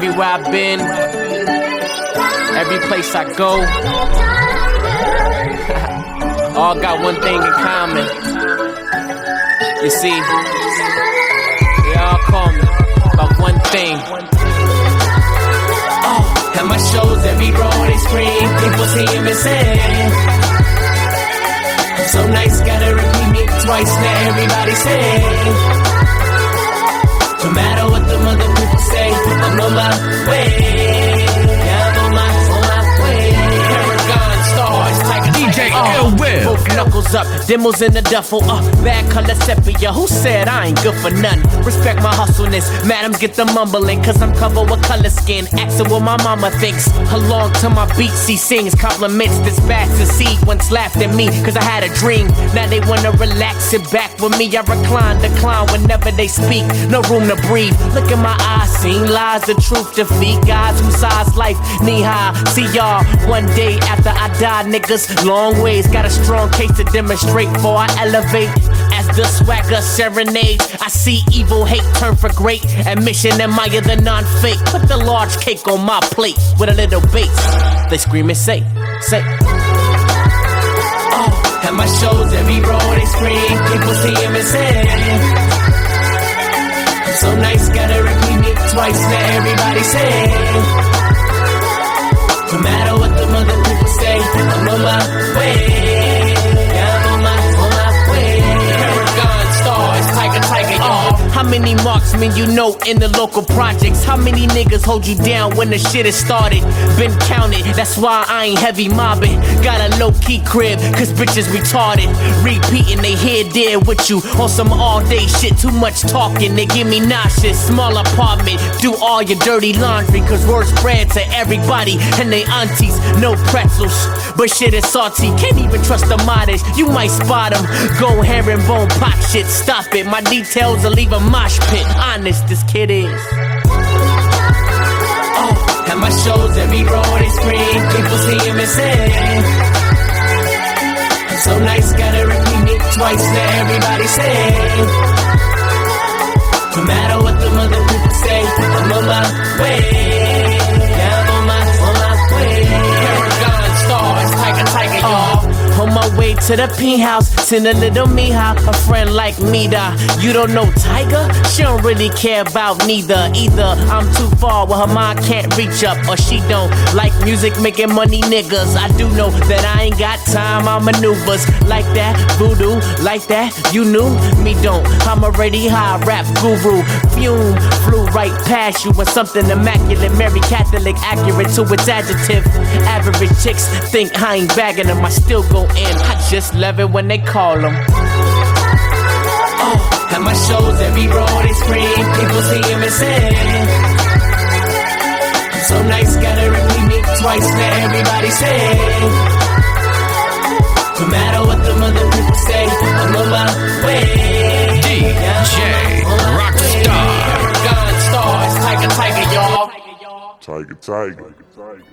Everywhere I've been, every place I go, all got one thing in common. You see, they all call me about one thing. Oh, at my shows, every row they scream, people see him and say, so nice, gotta repeat me twice, now everybody say, no matter what the mother people say, I'm on my way. Yeah, I'm on my way. Paragon stars, like a DJ Ill Will. Both knuckles up, demos in the duffel. Bad color sepia. Who said I ain't good for nothing? Respect my hustleness. Madams get the mumbling, cause I'm covered with color skin. Asking what my mama thinks. Along to my beats, he sings compliments. This bastard seed once laughed at me, cause I had a dream. Now they wanna relax, sit back with me. I recline, decline whenever they speak. No room to breathe. Look in my eyes, seen lies, the truth defeat. Guys who size life knee high. See y'all one day after I die, niggas. Long ways, got a strong case to demonstrate before I elevate. As the swagger serenades, I see evil hate turn for great. Admission admire the non-fake. Put the large cake on my plate with a little bass. They scream and say. Oh, at my shows, every row they scream. People see him and say, so nice, gotta repeat me twice, now everybody say, no matter what the mother people say, I'm on my way. Yeah, I'm on my way. Paragon stars, tiger, y'all. How many marksmen you know in the local projects? How many niggas hold you down when the shit is started? Been counted, that's why I ain't heavy mobbing. Got a low-key crib, cause bitches retarded. Repeating, they here there with you on some all-day shit. Too much talking, they give me nauseous. Small apartment, do all your dirty laundry, cause word spread to everybody and they aunties. No pretzels, but shit is salty. Can't even trust the modest, you might spot them. Go herringbone pop shit, stop it. My details will leave a mosh pit. Honest, this kid is. Oh, at my shows, every row they scream. People see him and say, so nice, gotta repeat me twice, now everybody say, no matter what the mother people say, I'm on my way. Yeah, I'm on my way. Paragon stars, tiger, y'all. On my way to the P-house, send a little Mija, a friend like me da. You don't know Tiger? She don't really care about neither. Either I'm too far where her mind can't reach up, or she don't like music making money niggas. I do know that I ain't got time, I maneuvers like that, voodoo, like that, you knew me don't. I'm already high, rap guru, fume, flew right past you with something immaculate, Mary Catholic, accurate to its adjective. Average chicks think I ain't bagging them, I still go in. I just love it when they call them. Oh, at my shows, every row they scream. People see him and say, so nice, gotta repeat me twice, now everybody say, no matter what the mother people say, I'm on my way. DJ Rockstar. Paragon stars, tiger, y'all. Tiger.